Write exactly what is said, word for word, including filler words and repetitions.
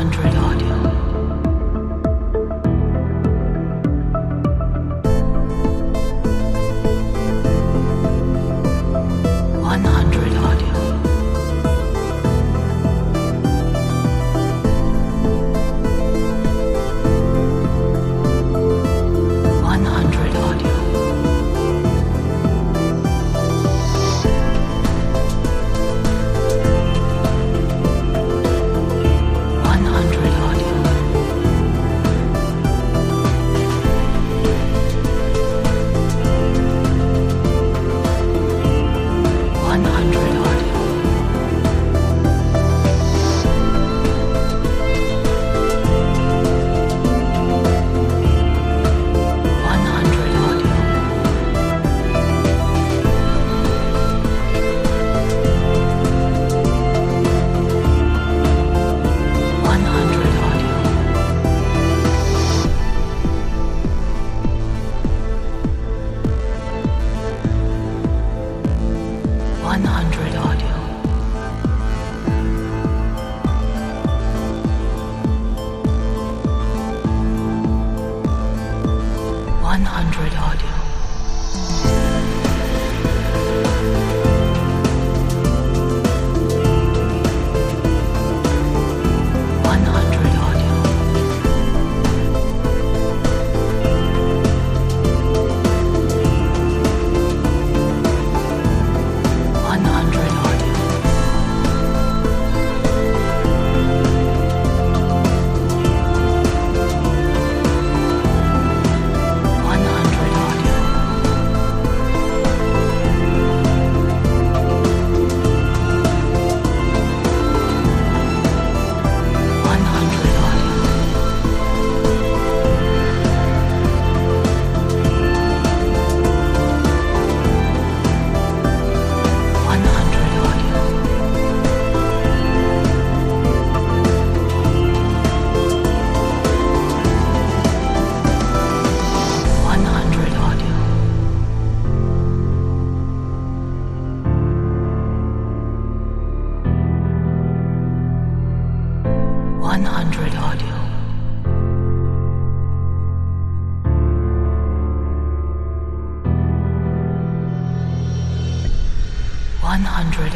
hundred audio. one hundred audio. one hundred audio. one hundred audio. one hundred audio. one hundred audio. one hundred audio. one hundred audio. one hundred audio. one hundred audio. one hundred audio. one hundred audio. one hundred audio. one hundred audio. one hundred audio. one hundred audio. one hundred